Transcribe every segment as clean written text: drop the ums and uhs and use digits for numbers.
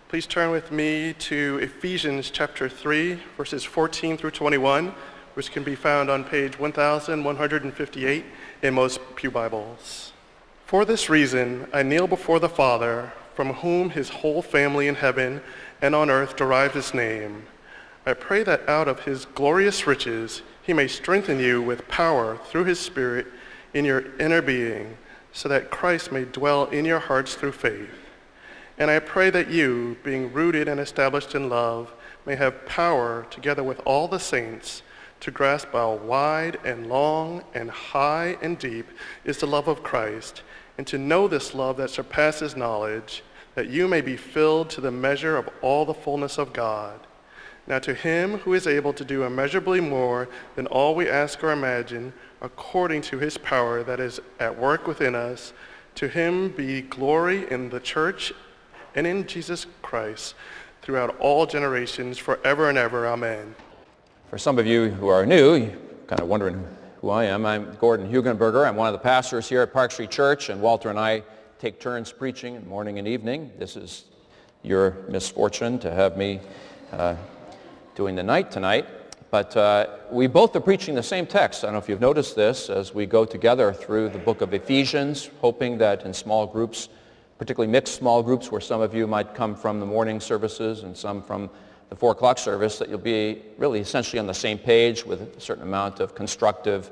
Please turn with me to Ephesians chapter 3, verses 14 through 21, which can be found on page 1158 in most pew Bibles. For this reason, I kneel before the Father, from whom his whole family in heaven and on earth derives its name. I pray that out of his glorious riches he may strengthen you with power through his Spirit in your inner being, so that Christ may dwell in your hearts through faith. And I pray that you, being rooted and established in love, may have power, together with all the saints, to grasp how wide and long and high and deep is the love of Christ, and to know this love that surpasses knowledge, that you may be filled to the measure of all the fullness of God. Now to him who is able to do immeasurably more than all we ask or imagine, according to his power that is at work within us, to him be glory in the church and in Jesus Christ throughout all generations, forever and ever. Amen. For some of you who are new, you're kind of wondering who I am. I'm Gordon Hugenberger. I'm one of the pastors here at Park Street Church, and Walter and I take turns preaching morning and evening. This is your misfortune to have me doing the night tonight. But we both are preaching the same text. I don't know if you've noticed this as we go together through the book of Ephesians, hoping that in small groups, particularly mixed small groups where some of you might come from the morning services and some from the 4 o'clock service, that you'll be really essentially on the same page with a certain amount of constructive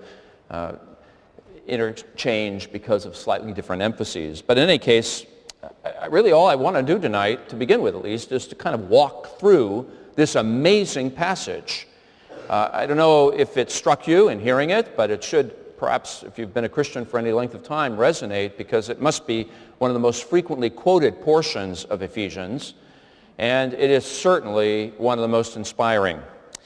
interchange because of slightly different emphases. But in any case, really all I want to do tonight, to begin with at least, is to kind of walk through this amazing passage. I don't know if it struck you in hearing it, but it should perhaps, if you've been a Christian for any length of time, resonate, because it must be one of the most frequently quoted portions of Ephesians, and it is certainly one of the most inspiring.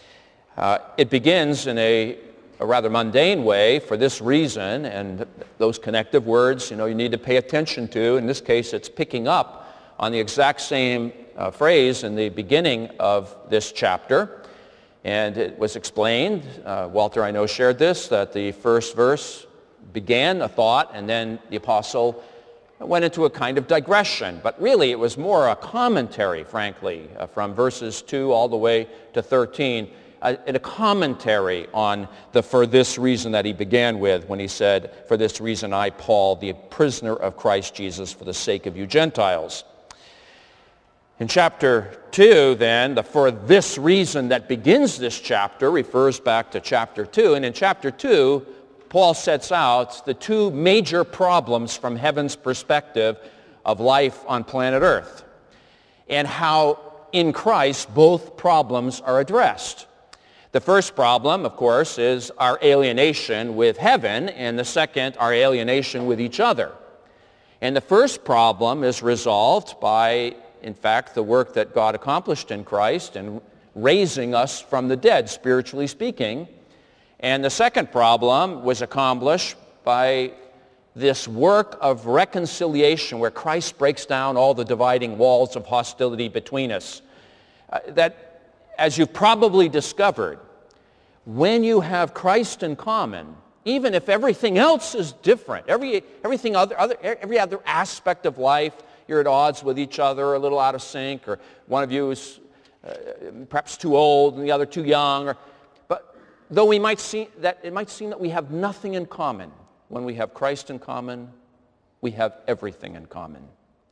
It begins in a rather mundane way for this reason, and those connective words, you need to pay attention to. In this case, it's picking up on the exact same phrase in the beginning of this chapter. And it was explained, Walter I know shared this, that the first verse began a thought and then the apostle went into a kind of digression. But really it was more a commentary, frankly, from verses 2 all the way to 13, a commentary on the for this reason that he began with when he said, for this reason I, Paul, the prisoner of Christ Jesus, for the sake of you Gentiles. In chapter 2, then, the for this reason that begins this chapter refers back to chapter 2. And in chapter 2, Paul sets out the 2 major problems from heaven's perspective of life on planet Earth, and how in Christ both problems are addressed. The first problem, of course, is our alienation with heaven, and the second, our alienation with each other. And the first problem is resolved by, in fact, the work that God accomplished in Christ and raising us from the dead, spiritually speaking. And the second problem was accomplished by this work of reconciliation where Christ breaks down all the dividing walls of hostility between us. That, as you've probably discovered, when you have Christ in common, even if everything else is different, every other aspect of life, you're at odds with each other, a little out of sync, or one of you is perhaps too old and the other too young. But though it might seem that we have nothing in common, when we have Christ in common, we have everything in common.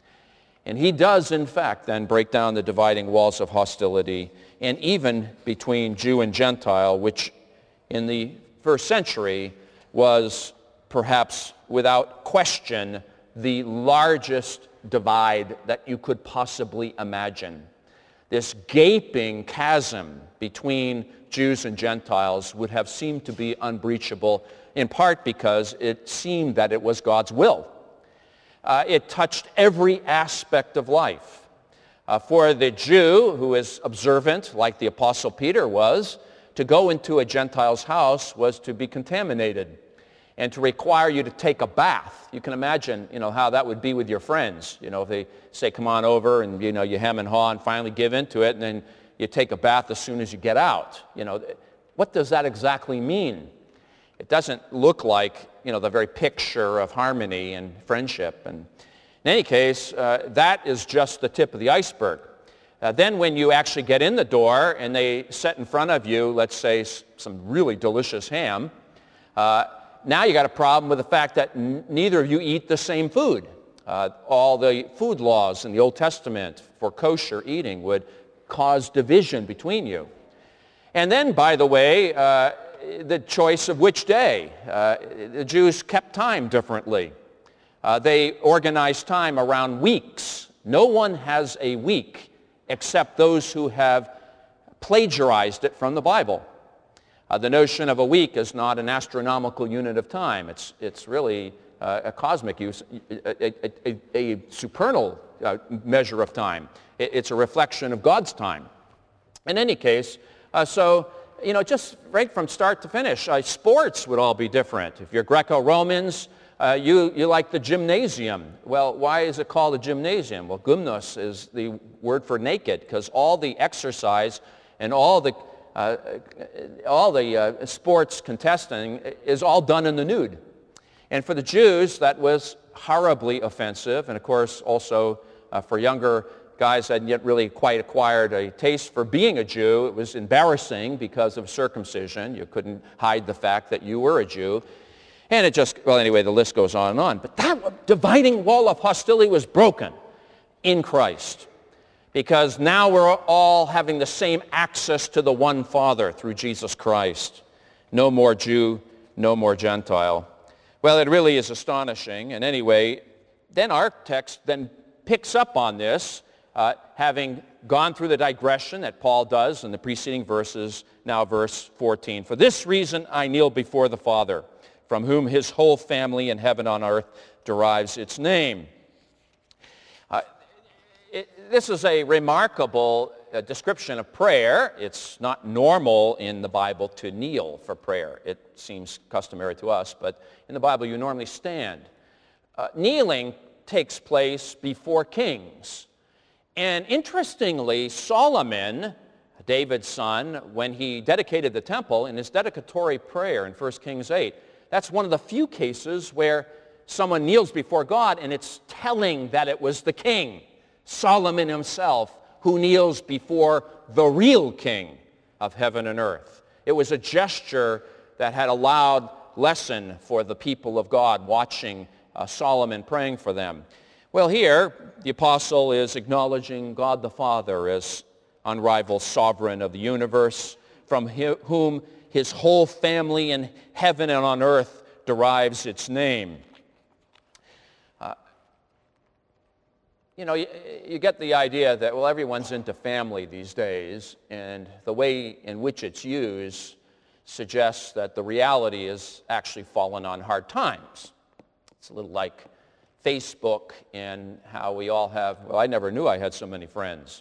And he does, in fact, then break down the dividing walls of hostility, and even between Jew and Gentile, which in the first century was perhaps without question the largest divide that you could possibly imagine. This gaping chasm between Jews and Gentiles would have seemed to be unbreachable, in part because it seemed that it was God's will. It touched every aspect of life. For the Jew who is observant, like the Apostle Peter was, to go into a Gentile's house was to be contaminated and to require you to take a bath. You can imagine, how that would be with your friends. If they say, come on over, and, you hem and haw and finally give into it, and then you take a bath as soon as you get out. What does that exactly mean? It doesn't look like, the very picture of harmony and friendship. And in any case, that is just the tip of the iceberg. Then when you actually get in the door and they set in front of you, let's say, some really delicious ham, now you got a problem with the fact that neither of you eat the same food. All the food laws in the Old Testament for kosher eating would cause division between you. And then, by the way, the choice of which day. The Jews kept time differently. They organized time around weeks. No one has a week except those who have plagiarized it from the Bible. The notion of a week is not an astronomical unit of time. It's really a cosmic use, a supernal measure of time. It's a reflection of God's time. In any case, just right from start to finish, sports would all be different. If you're Greco-Romans, you like the gymnasium. Well, why is it called a gymnasium? Well, gymnos is the word for naked, because all the exercise and all the sports contesting is all done in the nude. And for the Jews, that was horribly offensive. And of course, also for younger guys that hadn't yet really quite acquired a taste for being a Jew, it was embarrassing because of circumcision. You couldn't hide the fact that you were a Jew. And anyway, the list goes on and on. But that dividing wall of hostility was broken in Christ, because now we're all having the same access to the one Father through Jesus Christ. No more Jew, no more Gentile. Well, it really is astonishing. And anyway, then our text then picks up on this, having gone through the digression that Paul does in the preceding verses, now verse 14. For this reason I kneel before the Father, from whom his whole family in heaven and on earth derives its name. This is a remarkable description of prayer. It's not normal in the Bible to kneel for prayer. It seems customary to us, but in the Bible you normally stand. Kneeling takes place before kings. And interestingly, Solomon, David's son, when he dedicated the temple, in his dedicatory prayer in 1 Kings 8, that's one of the few cases where someone kneels before God and it's telling that it was the king, Solomon himself, who kneels before the real king of heaven and earth. It was a gesture that had a loud lesson for the people of God watching Solomon praying for them. Well, here the apostle is acknowledging God the Father as unrivaled sovereign of the universe, from whom his whole family in heaven and on earth derives its name. You get the idea that, well, everyone's into family these days, and the way in which it's used suggests that the reality is actually fallen on hard times. It's a little like Facebook and how we all have, well, I never knew I had so many friends,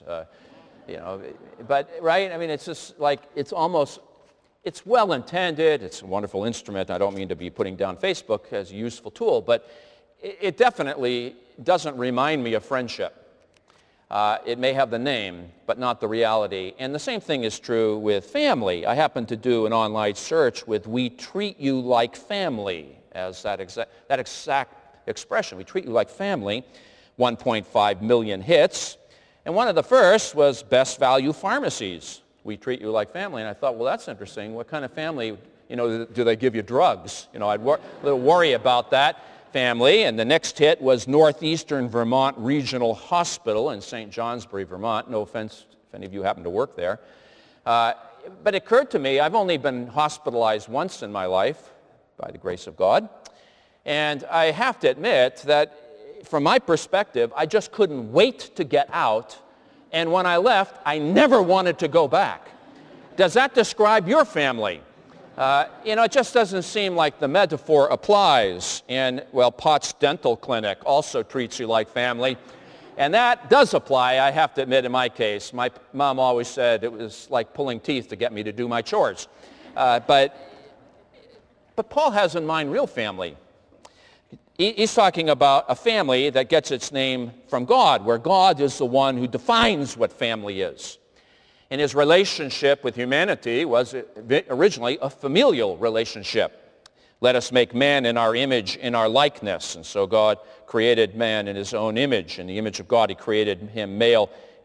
but, right? I mean, it's just like, it's well intended, it's a wonderful instrument. I don't mean to be putting down Facebook as a useful tool, but it definitely doesn't remind me of friendship. It may have the name, but not the reality. And the same thing is true with family. I happened to do an online search with "we treat you like family" as that exact expression. We treat you like family. 1.5 million hits. And one of the first was best value pharmacies. We treat you like family. And I thought, well, that's interesting. What kind of family, do they give you drugs? I'd a little worry about that family. And the next hit was Northeastern Vermont Regional Hospital in St. Johnsbury, Vermont. No offense if any of you happen to work there. But it occurred to me, I've only been hospitalized once in my life, by the grace of God. And I have to admit that from my perspective, I just couldn't wait to get out. And when I left, I never wanted to go back. Does that describe your family? It just doesn't seem like the metaphor applies. And, well, Potts Dental Clinic also treats you like family. And that does apply, I have to admit, in my case. My mom always said it was like pulling teeth to get me to do my chores. But Paul has in mind real family. He's talking about a family that gets its name from God, where God is the one who defines what family is. And his relationship with humanity was originally a familial relationship. Let us make man in our image, in our likeness. And so God created man in his own image. In the image of God, he created him, male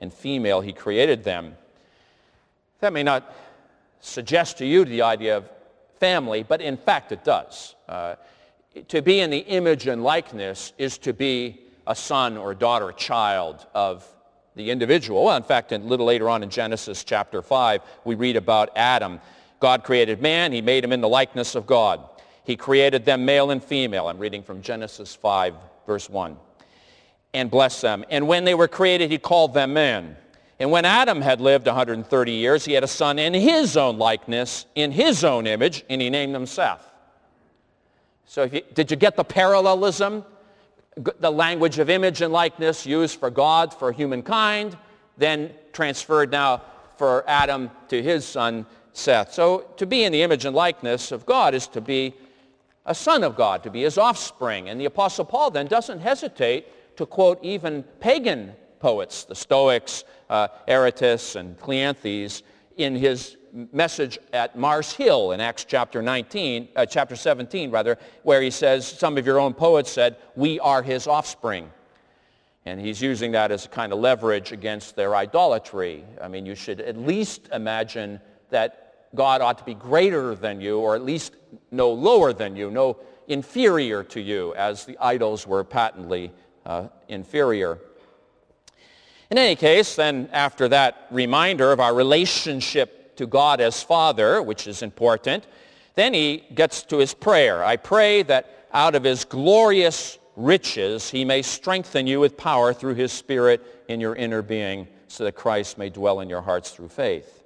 and female he created them. That may not suggest to you the idea of family, but in fact it does. To be in the image and likeness is to be a son or daughter, a child of the individual. Well, in fact, a little later on in Genesis chapter 5, we read about Adam. God created man. He made him in the likeness of God. He created them male and female. I'm reading from Genesis 5, verse 1. And blessed them. And when they were created, he called them men. And when Adam had lived 130 years, he had a son in his own likeness, in his own image, and he named him Seth. So did you get the parallelism? The language of image and likeness used for God, for humankind, then transferred now for Adam to his son Seth. So to be in the image and likeness of God is to be a son of God, to be his offspring. And the Apostle Paul then doesn't hesitate to quote even pagan poets, the Stoics, Aratus and Cleanthes, in his message at Mars Hill in Acts chapter 17, where he says, some of your own poets said, we are his offspring. And he's using that as a kind of leverage against their idolatry. I mean, you should at least imagine that God ought to be greater than you, or at least no lower than you, no inferior to you, as the idols were patently inferior. In any case, then after that reminder of our relationship to God as Father, which is important, then he gets to his prayer. I pray that out of his glorious riches he may strengthen you with power through his Spirit in your inner being, so that Christ may dwell in your hearts through faith.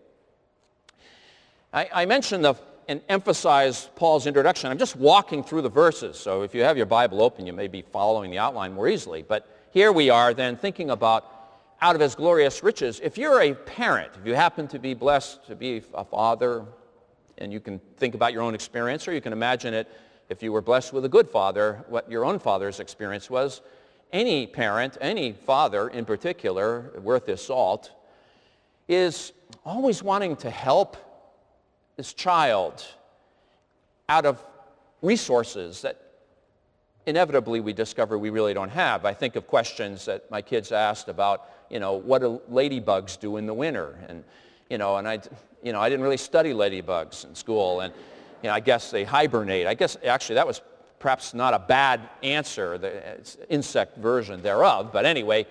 I mentioned and emphasize Paul's introduction. I'm just walking through the verses, so if you have your Bible open, you may be following the outline more easily. But here we are then thinking about out of his glorious riches. If you're a parent, if you happen to be blessed to be a father, and you can think about your own experience, or you can imagine it if you were blessed with a good father, what your own father's experience was. Any parent, any father in particular, worth his salt, is always wanting to help this child out of resources that inevitably we discover we really don't have. I think of questions that my kids asked about, what do ladybugs do in the winter? And I didn't really study ladybugs in school, and I guess they hibernate. I guess actually that was perhaps not a bad answer, the insect version thereof, but anyway.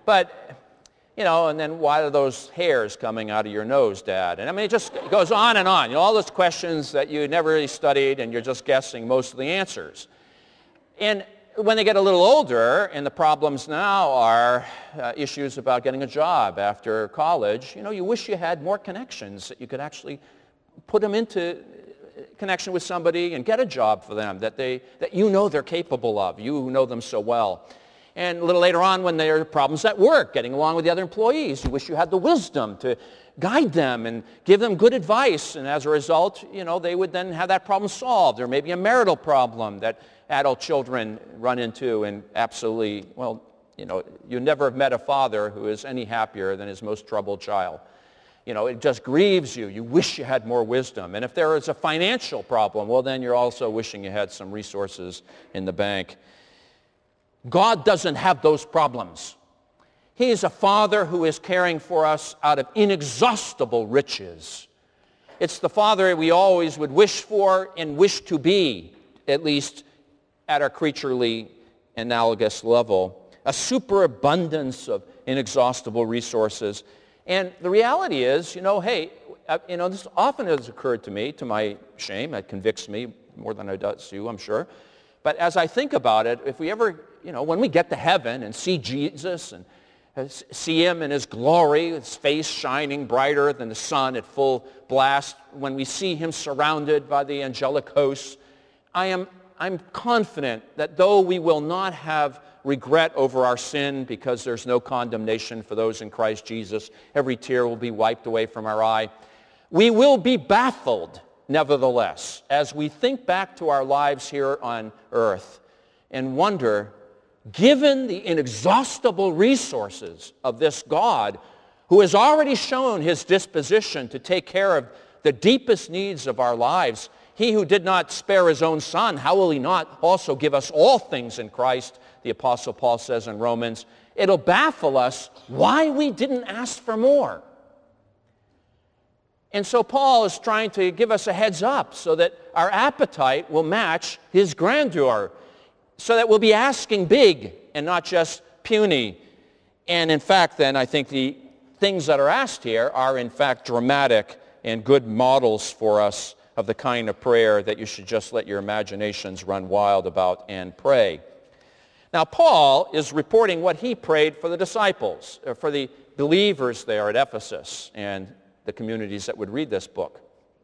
And then why are those hairs coming out of your nose, Dad? And I mean, it just goes on and on. All those questions that you never really studied, and you're just guessing most of the answers. And when they get a little older, and the problems now are issues about getting a job after college, you wish you had more connections, that you could actually put them into connection with somebody and get a job for them that they're capable of. You who know them so well. And a little later on, when there are problems at work, getting along with the other employees, you wish you had the wisdom to guide them and give them good advice. And as a result, they would then have that problem solved. Or maybe a marital problem that adult children run into, and absolutely, you never have met a father who is any happier than his most troubled child. It just grieves you. You wish you had more wisdom. And if there is a financial problem, well, then you're also wishing you had some resources in the bank. God doesn't have those problems. He is a Father who is caring for us out of inexhaustible riches. It's the Father we always would wish for and wish to be, at least at our creaturely analogous level. A superabundance of inexhaustible resources. And the reality is, this often has occurred to me, to my shame. It convicts me more than it does you, I'm sure. But as I think about it, if we ever, when we get to heaven and see Jesus and see him in his glory, his face shining brighter than the sun at full blast, when we see him surrounded by the angelic hosts, I'm confident that though we will not have regret over our sin because there's no condemnation for those in Christ Jesus, every tear will be wiped away from our eye, we will be baffled, nevertheless, as we think back to our lives here on earth and wonder, given the inexhaustible resources of this God who has already shown his disposition to take care of the deepest needs of our lives, he who did not spare his own son, how will he not also give us all things in Christ, the Apostle Paul says in Romans, It'll baffle us why we didn't ask for more. And so Paul is trying to give us a heads up so that our appetite will match his grandeur, so that we'll be asking big and not just puny. And in fact, then, I think the things that are asked here are in fact dramatic and good models for us of the kind of prayer that you should just let your imaginations run wild about and pray. Now, Paul is reporting what he prayed for the disciples, for the believers there at Ephesus and the communities that would read this book.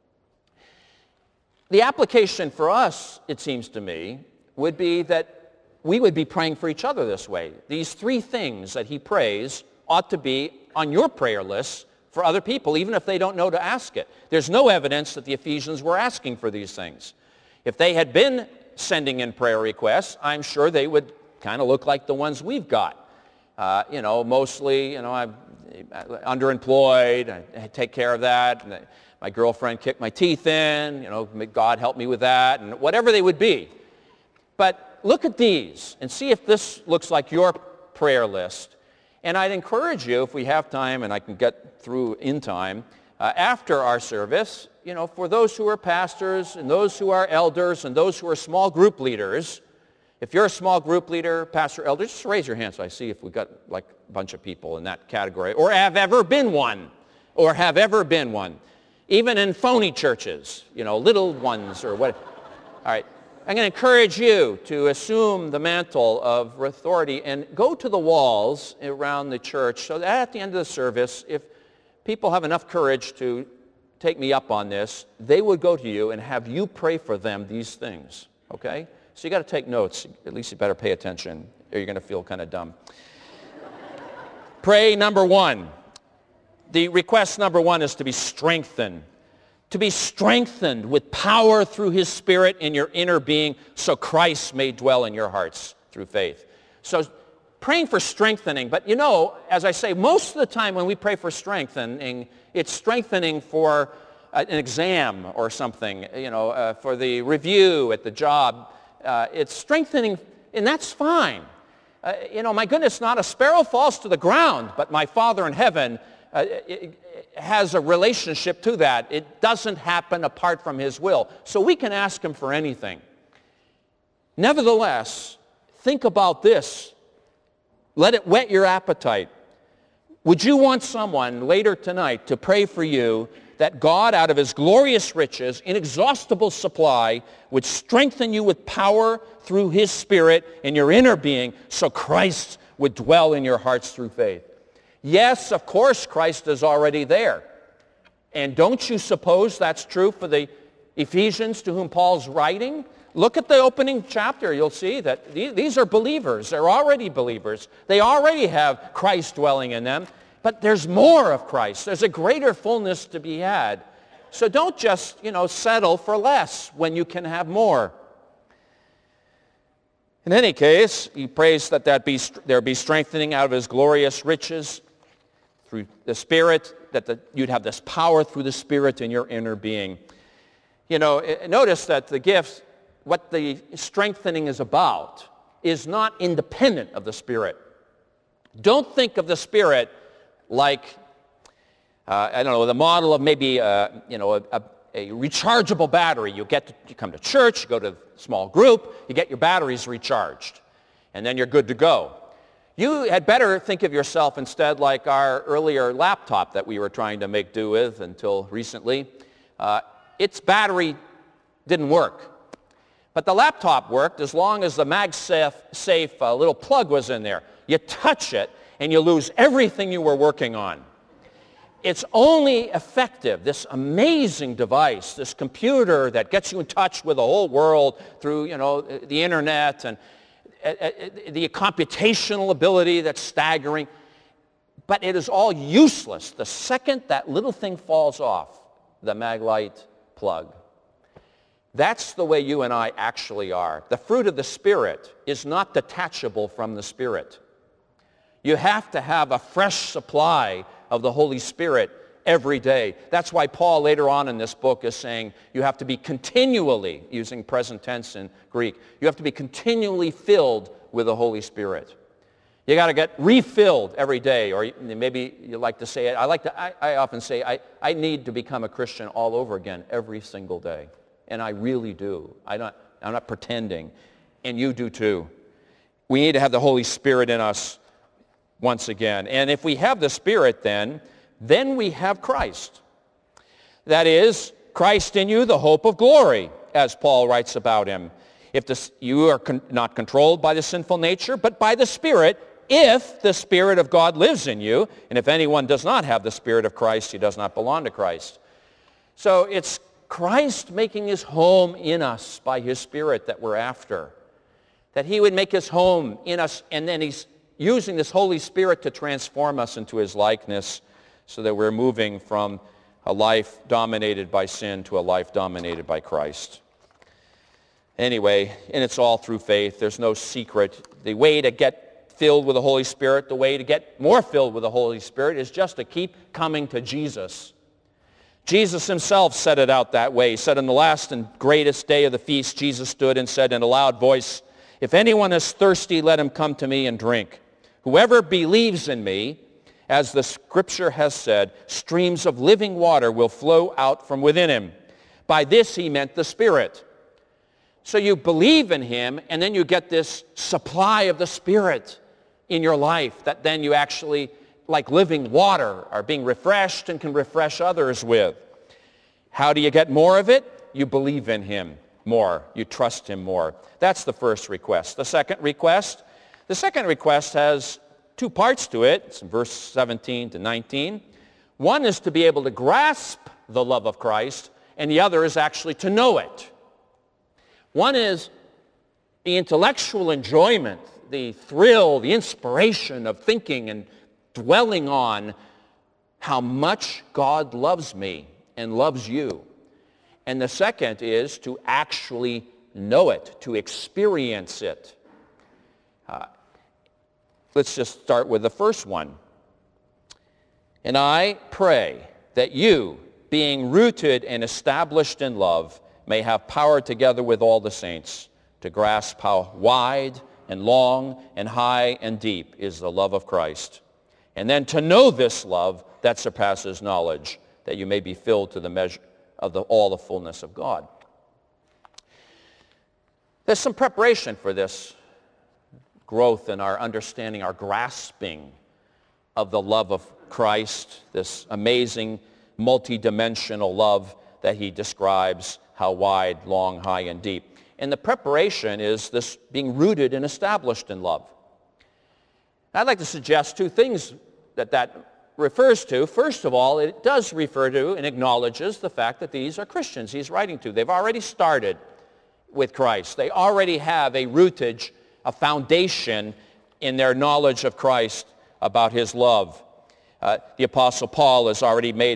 The application for us, it seems to me, would be that we would be praying for each other this way. These three things that he prays ought to be on your prayer list for other people, even if they don't know to ask it. There's no evidence that the Ephesians were asking for these things. If they had been sending in prayer requests, I'm sure they would kind of look like the ones we've got. Mostly, I'm underemployed, I take care of that, and my girlfriend kicked my teeth in, may God help me with that, and whatever they would be. But look at these and see if this looks like your prayer list. And I'd encourage you, if we have time and I can get through in time, after our service, for those who are pastors and those who are elders and those who are small group leaders, if you're a small group leader, pastor, elder, just raise your hand so I see if we've got like a bunch of people in that category, or have ever been one, even in phony churches, little ones or what. All right. I'm going to encourage you to assume the mantle of authority and go to the walls around the church so that at the end of the service, if people have enough courage to take me up on this, they would go to you and have you pray for them these things, okay? So you got to take notes. At least you better pay attention or you're going to feel kind of dumb. Pray number one. The request number one is to be strengthened. To be strengthened with power through his Spirit in your inner being so Christ may dwell in your hearts through faith. So praying for strengthening, but as I say, most of the time when we pray for strengthening, it's strengthening for an exam or something, for the review at the job. It's strengthening, and that's fine. My goodness, not a sparrow falls to the ground, but my Father in heaven has a relationship to that. It doesn't happen apart from his will. So we can ask him for anything. Nevertheless, think about this. Let it whet your appetite. Would you want someone later tonight to pray for you that God, out of his glorious riches, inexhaustible supply, would strengthen you with power through his Spirit in your inner being so Christ would dwell in your hearts through faith? Yes, of course, Christ is already there. And don't you suppose that's true for the Ephesians to whom Paul's writing? Look at the opening chapter. You'll see that these are believers. They're already believers. They already have Christ dwelling in them. But there's more of Christ. There's a greater fullness to be had. So don't just, settle for less when you can have more. In any case, he prays that there be strengthening out of his glorious riches through the Spirit, that you'd have this power through the Spirit in your inner being. Notice that the gift, what the strengthening is about, is not independent of the Spirit. Don't think of the Spirit like, the model of maybe, a rechargeable battery. You come to church, you go to a small group, you get your batteries recharged, and then you're good to go. You had better think of yourself instead like our earlier laptop that we were trying to make do with until recently. Its battery didn't work. But the laptop worked as long as the MagSafe little plug was in there. You touch it and you lose everything you were working on. It's only effective, this amazing device, this computer that gets you in touch with the whole world through, the internet and the computational ability that's staggering. But it is all useless the second that little thing falls off, the Maglite plug. That's the way you and I actually are. The fruit of the Spirit is not detachable from the Spirit. You have to have a fresh supply of the Holy Spirit every day. That's why Paul later on in this book is saying you have to be continually, using present tense in Greek, you have to be continually filled with the Holy Spirit. You got to get refilled every day, or maybe you like to say it. I often say I need to become a Christian all over again every single day, and I really do. I'm not pretending, and you do too. We need to have the Holy Spirit in us once again, and if we have the Spirit, then we have Christ. That is, Christ in you, the hope of glory, as Paul writes about him. You are not controlled by the sinful nature, but by the Spirit, if the Spirit of God lives in you. And if anyone does not have the Spirit of Christ, he does not belong to Christ. So it's Christ making his home in us by his Spirit that we're after. That he would make his home in us, and then he's using this Holy Spirit to transform us into his likeness so that we're moving from a life dominated by sin to a life dominated by Christ. Anyway, and it's all through faith. There's no secret. The way to get filled with the Holy Spirit, the way to get more filled with the Holy Spirit is just to keep coming to Jesus. Jesus himself said it out that way. He said, on the last and greatest day of the feast, Jesus stood and said in a loud voice, "If anyone is thirsty, let him come to me and drink. Whoever believes in me, as the Scripture has said, streams of living water will flow out from within him." By this he meant the Spirit. So you believe in him, and then you get this supply of the Spirit in your life that then you actually, like living water, are being refreshed and can refresh others with. How do you get more of it? You believe in him more. You trust him more. That's the first request. The second request has two parts to it. It's in verse 17 to 19. One is to be able to grasp the love of Christ, and the other is actually to know it. One is the intellectual enjoyment, the thrill, the inspiration of thinking and dwelling on how much God loves me and loves you. And the second is to actually know it, to experience it. Let's just start with the first one. And I pray that you, being rooted and established in love, may have power together with all the saints to grasp how wide and long and high and deep is the love of Christ. And then to know this love that surpasses knowledge, that you may be filled to the measure of all the fullness of God. There's some preparation for this growth in our understanding, our grasping of the love of Christ, this amazing multidimensional love that he describes, how wide, long, high, and deep. And the preparation is this being rooted and established in love. I'd like to suggest two things that refers to. First of all, it does refer to and acknowledges the fact that these are Christians he's writing to. They've already started with Christ. They already have a rootage, a foundation in their knowledge of Christ about his love. The Apostle Paul has already made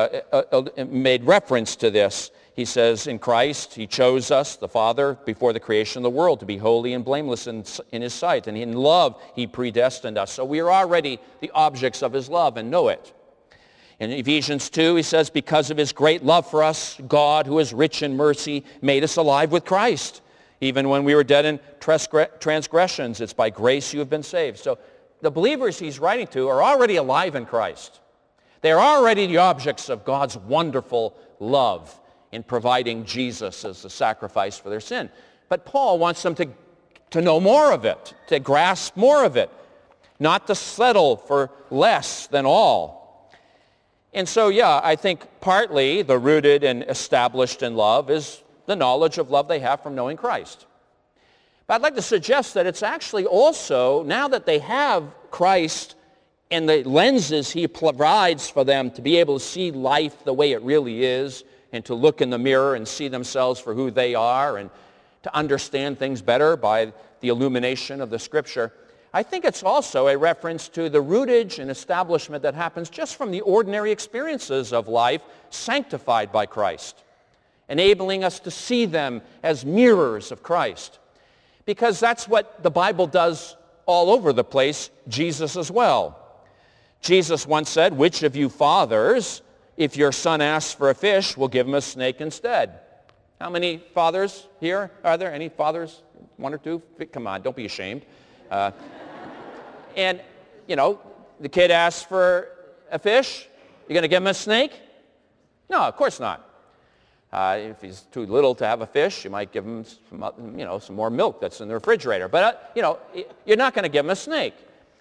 reference to this. He says, in Christ, he chose us, the Father, before the creation of the world, to be holy and blameless in his sight. And in love, he predestined us. So we are already the objects of his love and know it. In Ephesians 2, he says, because of his great love for us, God, who is rich in mercy, made us alive with Christ. Even when we were dead in transgressions, it's by grace you have been saved. So the believers he's writing to are already alive in Christ. They are already the objects of God's wonderful love in providing Jesus as the sacrifice for their sin. But Paul wants them to know more of it, to grasp more of it, not to settle for less than all. And so, I think partly the rooted and established in love is the knowledge of love they have from knowing Christ. But I'd like to suggest that it's actually also, now that they have Christ and the lenses he provides for them to be able to see life the way it really is, and to look in the mirror and see themselves for who they are, and to understand things better by the illumination of the Scripture, I think it's also a reference to the rootage and establishment that happens just from the ordinary experiences of life sanctified by Christ, enabling us to see them as mirrors of Christ. Because that's what the Bible does all over the place, Jesus as well. Jesus once said, which of you fathers, if your son asks for a fish, will give him a snake instead? How many fathers here? Are there any fathers? One or two? Come on, don't be ashamed. And, the kid asks for a fish. You're going to give him a snake? No, of course not. If he's too little to have a fish, you might give him some more milk that's in the refrigerator. But, you're not going to give him a snake.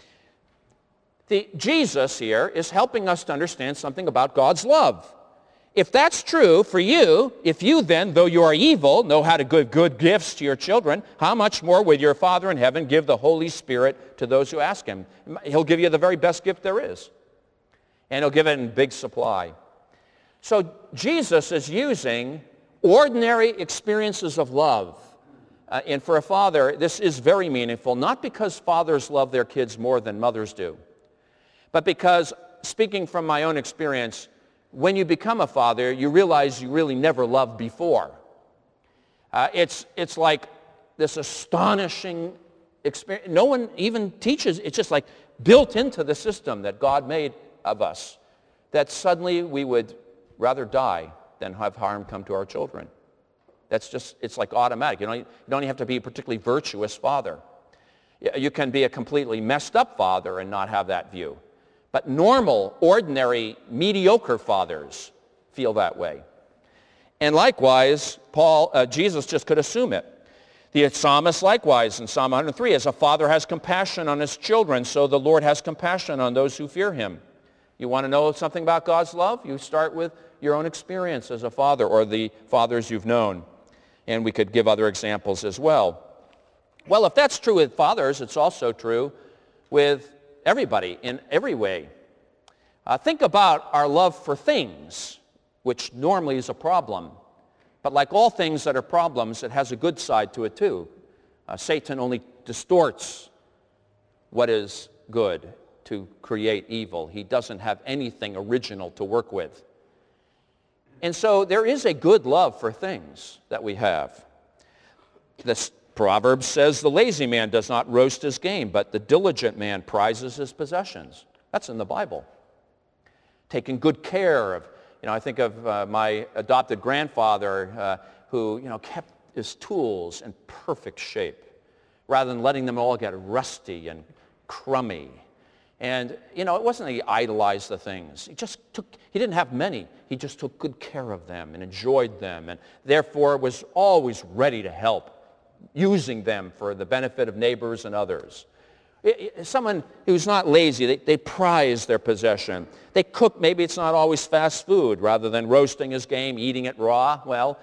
Jesus here is helping us to understand something about God's love. If that's true for you, if you then, though you are evil, know how to give good gifts to your children, how much more will your Father in heaven give the Holy Spirit to those who ask him? He'll give you the very best gift there is. And he'll give it in big supply. So Jesus is using ordinary experiences of love. And for a father, this is very meaningful, not because fathers love their kids more than mothers do, but because, speaking from my own experience, when you become a father, you realize you really never loved before. It's like this astonishing experience. No one even teaches. It's just like built into the system that God made of us, that suddenly we would rather die than have harm come to our children. It's like automatic. You don't even have to be a particularly virtuous father. You can be a completely messed up father and not have that view. But normal, ordinary, mediocre fathers feel that way. And likewise, Jesus just could assume it. The psalmist likewise in Psalm 103, as a father has compassion on his children, so the Lord has compassion on those who fear him. You want to know something about God's love? You start with your own experience as a father or the fathers you've known. And we could give other examples as well. Well, if that's true with fathers, it's also true with everybody in every way. Think about our love for things, which normally is a problem. But like all things that are problems, it has a good side to it too. Satan only distorts what is good to create evil. He doesn't have anything original to work with. And so there is a good love for things that we have. This Proverbs says, the lazy man does not roast his game, but the diligent man prizes his possessions. That's in the Bible. Taking good care of, I think of my adopted grandfather who, kept his tools in perfect shape rather than letting them all get rusty and crummy. And, it wasn't that he idolized the things. He didn't have many. He just took good care of them and enjoyed them and therefore was always ready to help, using them for the benefit of neighbors and others. Someone who's not lazy, they prize their possession. They cook, maybe it's not always fast food, rather than roasting his game, eating it raw. Well,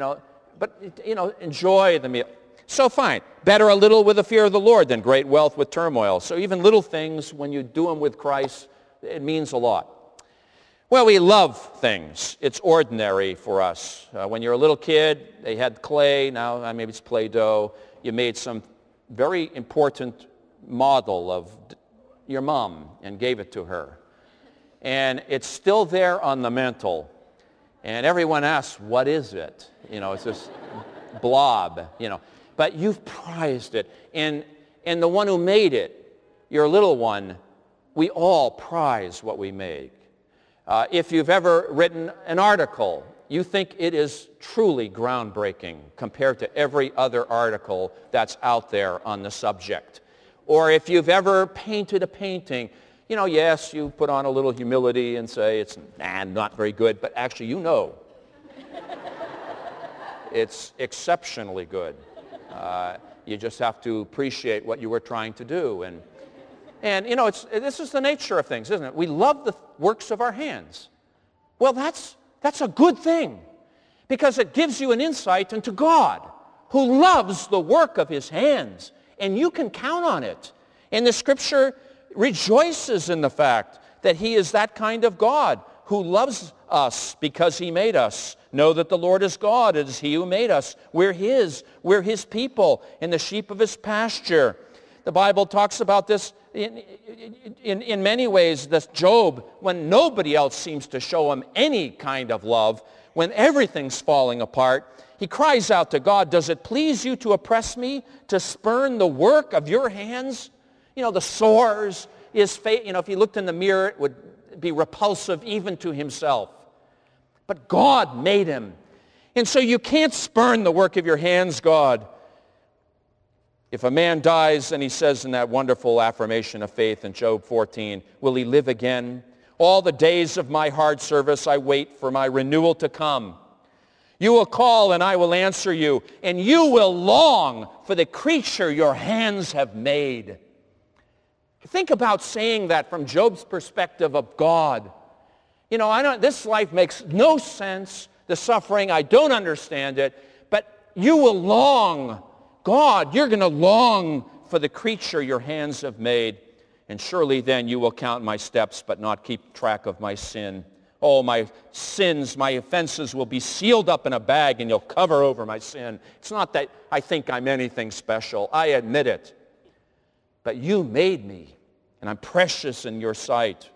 enjoy the meal. So fine, better a little with the fear of the Lord than great wealth with turmoil. So even little things, when you do them with Christ, it means a lot. Well, we love things. It's ordinary for us. When you're a little kid, they had clay. Now maybe it's Play-Doh. You made some very important model of your mom and gave it to her. And it's still there on the mantle. And everyone asks, what is it? It's this blob, But you've prized it. And the one who made it, your little one, we all prize what we make. If you've ever written an article, you think it is truly groundbreaking compared to every other article that's out there on the subject. Or if you've ever painted a painting, yes, you put on a little humility and say it's not very good, but actually it's exceptionally good. You just have to appreciate what you were trying to do. And this is the nature of things, isn't it? We love the works of our hands. Well, that's a good thing because it gives you an insight into God who loves the work of his hands, and you can count on it. And the Scripture rejoices in the fact that he is that kind of God who loves us because he made us. Know that the Lord is God. It is he who made us. We're his people and the sheep of his pasture. The Bible talks about this in many ways, this Job, when nobody else seems to show him any kind of love, when everything's falling apart, he cries out to God, does it please you to oppress me, to spurn the work of your hands? The sores, his face, if he looked in the mirror, it would be repulsive even to himself. But God made him. And so you can't spurn the work of your hands, God. If a man dies, and he says in that wonderful affirmation of faith in Job 14, will he live again? All the days of my hard service I wait for my renewal to come. You will call and I will answer you, and you will long for the creature your hands have made. Think about saying that from Job's perspective of God. You know, this life makes no sense. The suffering, I don't understand it, but you will long. God, you're going to long for the creature your hands have made, and surely then you will count my steps but not keep track of my sin. Oh, my sins, my offenses will be sealed up in a bag and you'll cover over my sin. It's not that I think I'm anything special. I admit it. But you made me, and I'm precious in your sight.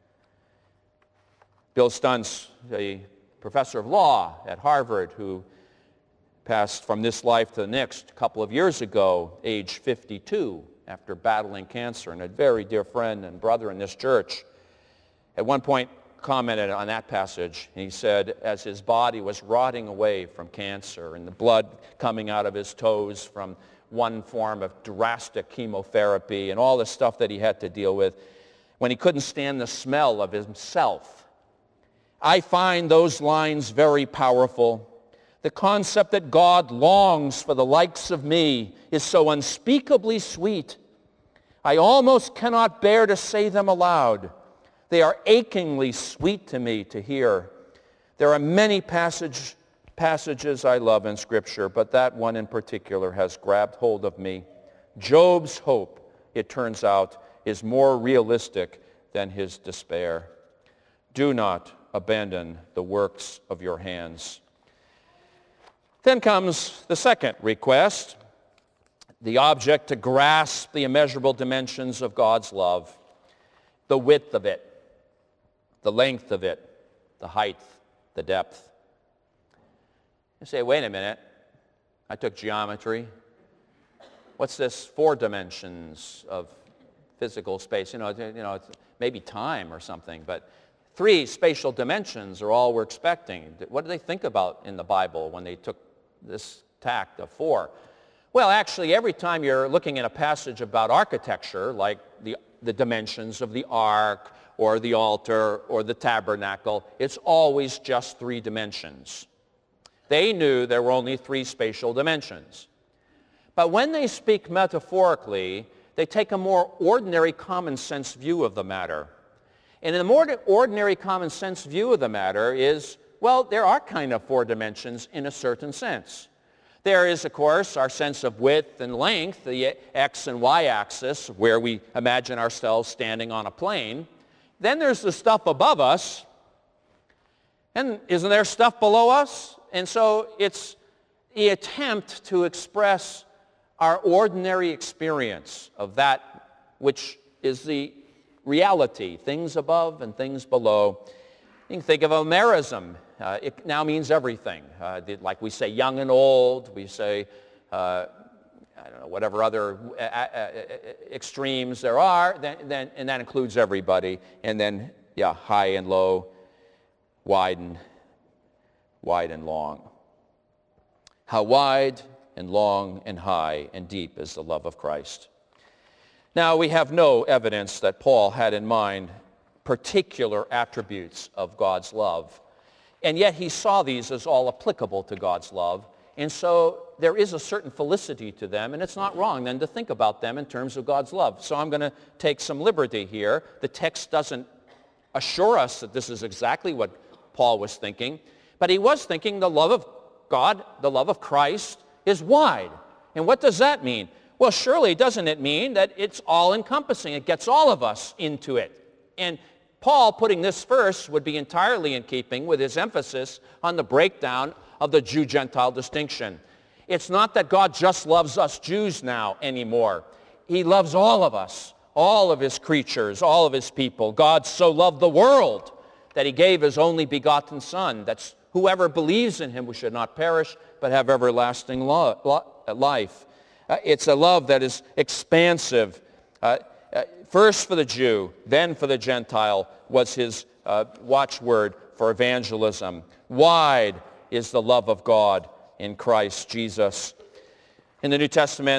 Bill Stuntz, a professor of law at Harvard, who passed from this life to the next a couple of years ago, age 52, after battling cancer, and a very dear friend and brother in this church, at one point commented on that passage. He said, as his body was rotting away from cancer and the blood coming out of his toes from one form of drastic chemotherapy and all the stuff that he had to deal with, when he couldn't stand the smell of himself, I find those lines very powerful. The concept that God longs for the likes of me is so unspeakably sweet. I almost cannot bear to say them aloud. They are achingly sweet to me to hear. There are many passages I love in Scripture, but that one in particular has grabbed hold of me. Job's hope, it turns out, is more realistic than his despair. Do not abandon the works of your hands. Then comes the second request, the object to grasp the immeasurable dimensions of God's love, the width of it, the length of it, the height, the depth. You say, wait a minute, I took geometry. What's this 4 dimensions of physical space? It's maybe time or something, but 3 spatial dimensions are all we're expecting. What do they think about in the Bible when they took this tact of 4? Well, actually, every time you're looking at a passage about architecture, like the dimensions of the ark or the altar or the tabernacle, it's always just 3 dimensions. They knew there were only 3 spatial dimensions. But when they speak metaphorically, they take a more ordinary common sense view of the matter. And in the more ordinary common sense view of the matter is, well, there are kind of 4 dimensions in a certain sense. There is, of course, our sense of width and length, the x and y axis, where we imagine ourselves standing on a plane. Then there's the stuff above us, and isn't there stuff below us? And so it's the attempt to express our ordinary experience of that which is the reality, things above and things below. You can think of a merism. It now means everything. Like we say young and old, we say, I don't know, whatever other extremes there are, and that includes everybody. And then, high and low, wide and long. How wide and long and high and deep is the love of Christ. Now, we have no evidence that Paul had in mind particular attributes of God's love. And yet he saw these as all applicable to God's love. And so there is a certain felicity to them, and it's not wrong then to think about them in terms of God's love. So I'm going to take some liberty here. The text doesn't assure us that this is exactly what Paul was thinking, but he was thinking the love of God, the love of Christ, is wide. And what does that mean? Well, surely doesn't it mean that it's all-encompassing? It gets all of us into it. And Paul putting this first would be entirely in keeping with his emphasis on the breakdown of the Jew-Gentile distinction. It's not that God just loves us Jews now anymore. He loves all of us, all of his creatures, all of his people. God so loved the world that he gave his only begotten Son, that whoever believes in him we should not perish but have everlasting life. It's a love that is expansive. First for the Jew, then for the Gentile was his watchword for evangelism. Wide is the love of God in Christ Jesus. In the New Testament,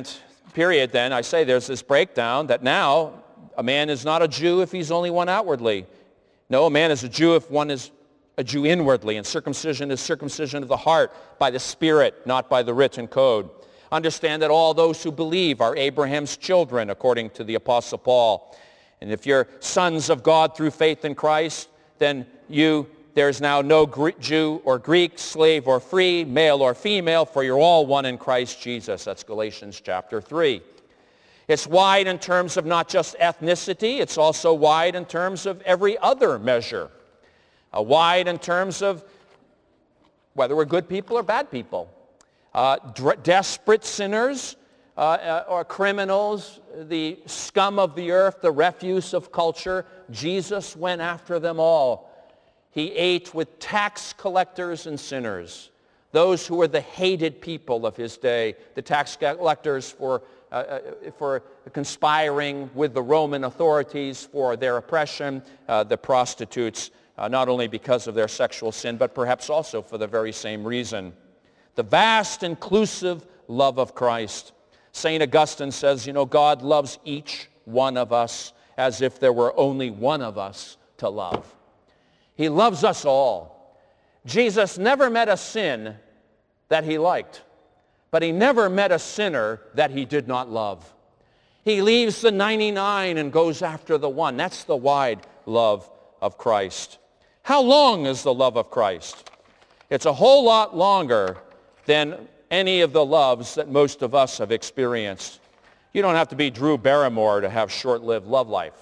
period, then, I say there's this breakdown that now a man is not a Jew if he's only one outwardly. No, a man is a Jew if one is a Jew inwardly, and circumcision is circumcision of the heart by the Spirit, not by the written code. Understand that all those who believe are Abraham's children, according to the Apostle Paul. And if you're sons of God through faith in Christ, then there's now no Jew or Greek, slave or free, male or female, for you're all one in Christ Jesus. That's Galatians chapter 3. It's wide in terms of not just ethnicity, it's also wide in terms of every other measure. Wide in terms of whether we're good people or bad people. Desperate sinners or criminals, the scum of the earth, the refuse of culture. Jesus went after them all. He ate with tax collectors and sinners, those who were the hated people of his day, the tax collectors for conspiring with the Roman authorities for their oppression, the prostitutes, not only because of their sexual sin, but perhaps also for the very same reason. The vast, inclusive love of Christ. St. Augustine says, God loves each one of us as if there were only one of us to love. He loves us all. Jesus never met a sin that he liked, but he never met a sinner that he did not love. He leaves the 99 and goes after the one. That's the wide love of Christ. How long is the love of Christ? It's a whole lot longer than any of the loves that most of us have experienced. You don't have to be Drew Barrymore to have short-lived love life.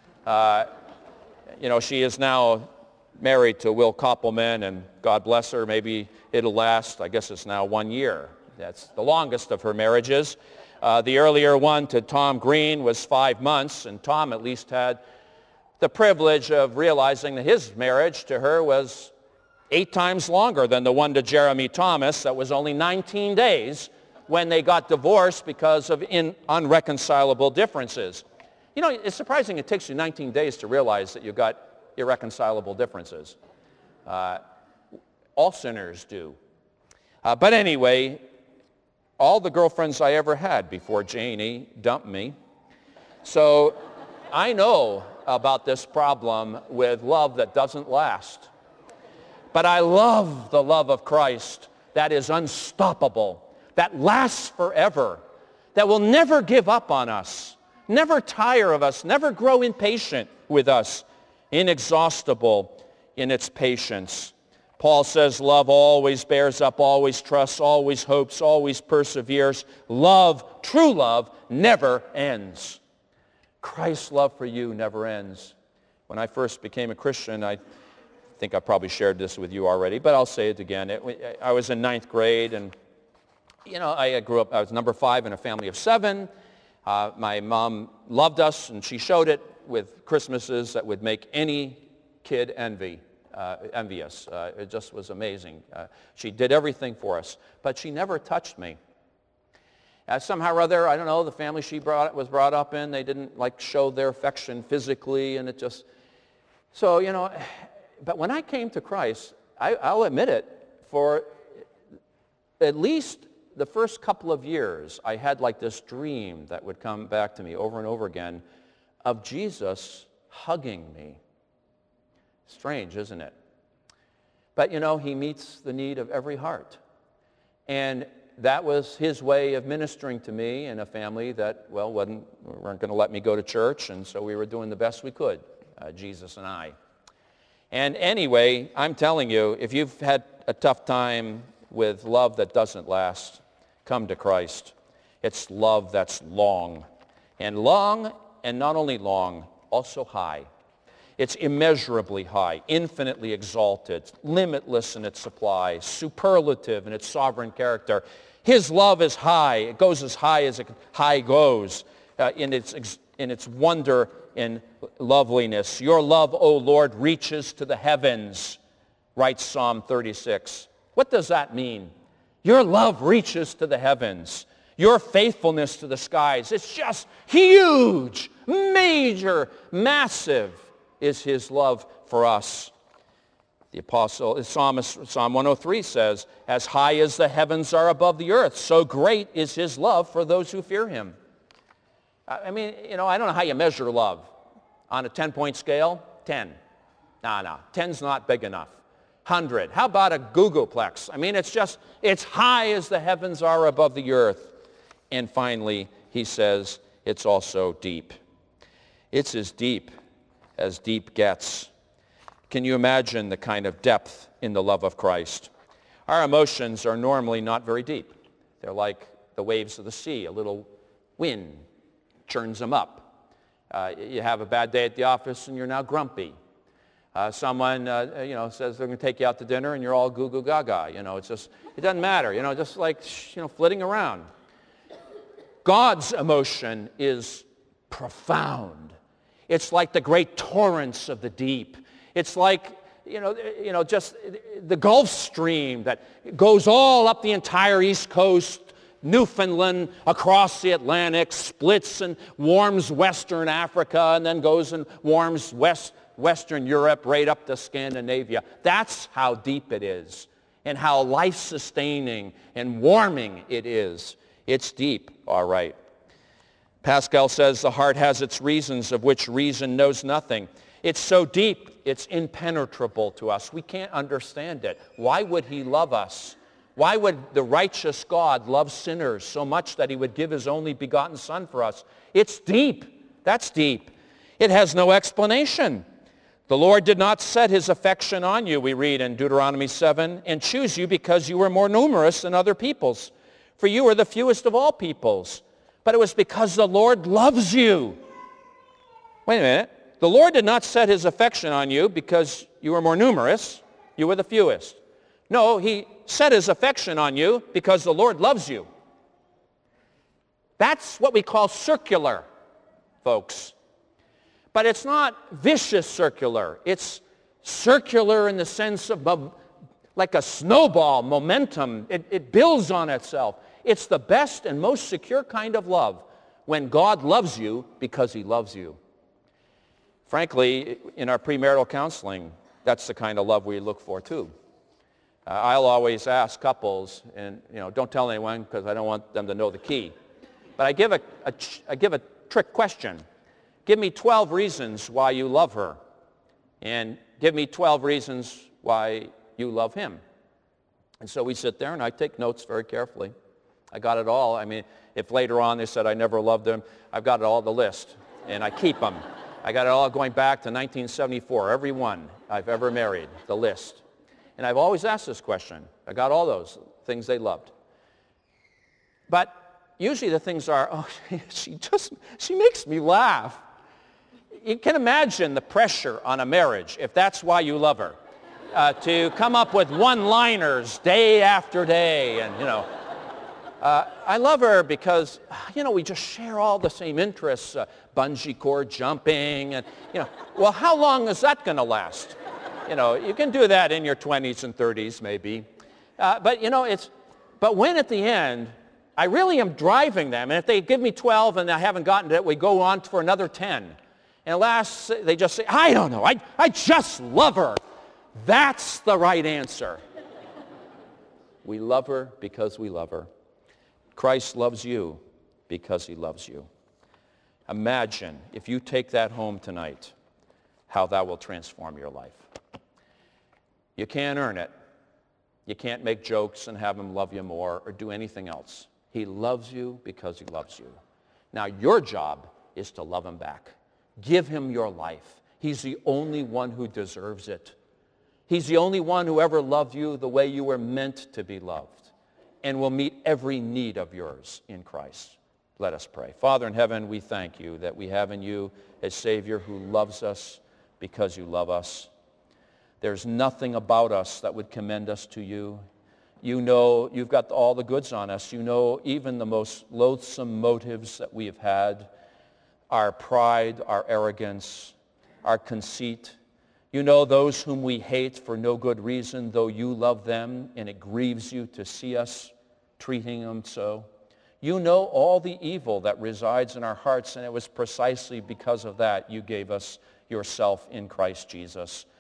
She is now married to Will Koppelman, and God bless her, maybe it'll last. I guess it's now 1 year. That's the longest of her marriages. The earlier one to Tom Green was 5 months, and Tom at least had the privilege of realizing that his marriage to her was 8 times longer than the one to Jeremy Thomas. That was only 19 days when they got divorced because of unreconcilable differences. It's surprising it takes you 19 days to realize that you got irreconcilable differences. All sinners do. But anyway, all the girlfriends I ever had before Janie dumped me. So I know about this problem with love that doesn't last. But I love the love of Christ that is unstoppable, that lasts forever, that will never give up on us, never tire of us, never grow impatient with us, inexhaustible in its patience. Paul says love always bears up, always trusts, always hopes, always perseveres. Love, true love, never ends. Christ's love for you never ends. When I first became a Christian, I think I probably shared this with you already, but I'll say it again. I was in 9th grade, and I grew up, I was number 5 in a family of 7. My mom loved us, and she showed it with Christmases that would make any kid envious. It just was amazing. She did everything for us, but she never touched me. Somehow or other, I don't know, the family she was brought up in, they didn't show their affection physically, and it just, so, but when I came to Christ, I'll admit it, for at least the first couple of years, I had this dream that would come back to me over and over again of Jesus hugging me. Strange, isn't it? But he meets the need of every heart. And that was his way of ministering to me in a family that, weren't going to let me go to church, and so we were doing the best we could, Jesus and I. And anyway, I'm telling you, if you've had a tough time with love that doesn't last, come to Christ. It's love that's long. And not only long, also high. It's immeasurably high, infinitely exalted, limitless in its supply, superlative in its sovereign character. His love is high. It goes as high as high goes in its wonder and loveliness. Your love, O Lord, reaches to the heavens, writes Psalm 36. What does that mean? Your love reaches to the heavens. Your faithfulness to the skies. It's just huge, major, massive is his love for us. The psalmist, Psalm 103 says, as high as the heavens are above the earth, so great is his love for those who fear him. I mean, I don't know how you measure love. On a 10-point scale, 10. No, 10's not big enough. 100. How about a googolplex? I mean, it's high as the heavens are above the earth. And finally, he says, it's also deep. It's as deep gets. Can you imagine the kind of depth in the love of Christ? Our emotions are normally not very deep. They're like the waves of the sea. A little wind churns them up. You have a bad day at the office and you're now grumpy. Someone, says they're going to take you out to dinner and you're all goo goo gaga. It doesn't matter. Just like, flitting around. God's emotion is profound. It's like the great torrents of the deep. It's like, just the Gulf Stream that goes all up the entire East Coast, Newfoundland, across the Atlantic, splits and warms Western Africa, and then goes and warms Western Europe right up to Scandinavia. That's how deep it is and how life-sustaining and warming it is. It's deep, all right. Pascal says the heart has its reasons of which reason knows nothing. It's so deep, it's impenetrable to us. We can't understand it. Why would he love us? Why would the righteous God love sinners so much that he would give his only begotten Son for us? It's deep. That's deep. It has no explanation. The Lord did not set his affection on you, we read in Deuteronomy 7, and choose you because you were more numerous than other peoples. For you are the fewest of all peoples. But it was because the Lord loves you. Wait a minute. The Lord did not set his affection on you because you were more numerous. You were the fewest. No, he set his affection on you because the Lord loves you. That's what we call circular, folks. But it's not vicious circular. It's circular in the sense of like a snowball, momentum. It builds on itself. It's the best and most secure kind of love when God loves you because he loves you. Frankly, in our premarital counseling, that's the kind of love we look for too. I'll always ask couples, and don't tell anyone because I don't want them to know the key. But I give a trick question. Give me 12 reasons why you love her, and give me 12 reasons why you love him. And so we sit there, and I take notes very carefully. I got it all. I mean, if later on they said I never loved them, I've got it all, the list, and I keep them. I got it all going back to 1974, every one I've ever married, the list. And I've always asked this question. I got all those things they loved. But usually the things are, she makes me laugh. You can imagine the pressure on a marriage, if that's why you love her, to come up with one-liners day after day. And, I love her because, we just share all the same interests, bungee cord jumping. And, well, how long is that going to last? You can do that in your 20s and 30s maybe. But when at the end, I really am driving them. And if they give me 12 and I haven't gotten to it, we go on for another 10. And last, they just say, I don't know, I just love her. That's the right answer. We love her because we love her. Christ loves you because he loves you. Imagine if you take that home tonight, how that will transform your life. You can't earn it. You can't make jokes and have him love you more or do anything else. He loves you because he loves you. Now your job is to love him back. Give him your life. He's the only one who deserves it. He's the only one who ever loved you the way you were meant to be loved and will meet every need of yours in Christ. Let us pray. Father in heaven, we thank you that we have in you a Savior who loves us because you love us. There's nothing about us that would commend us to you. You know you've got all the goods on us. You know even the most loathsome motives that we have had, our pride, our arrogance, our conceit. You know those whom we hate for no good reason, though you love them, and it grieves you to see us treating them so. You know all the evil that resides in our hearts, and it was precisely because of that you gave us yourself in Christ Jesus,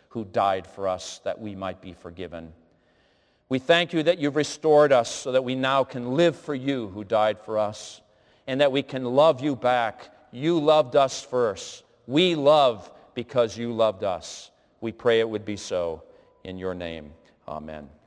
who died for us that we might be forgiven. We thank you that you've restored us so that we now can live for you who died for us, and that we can love you back. You loved us first. We love because you loved us. We pray it would be so. In your name, amen.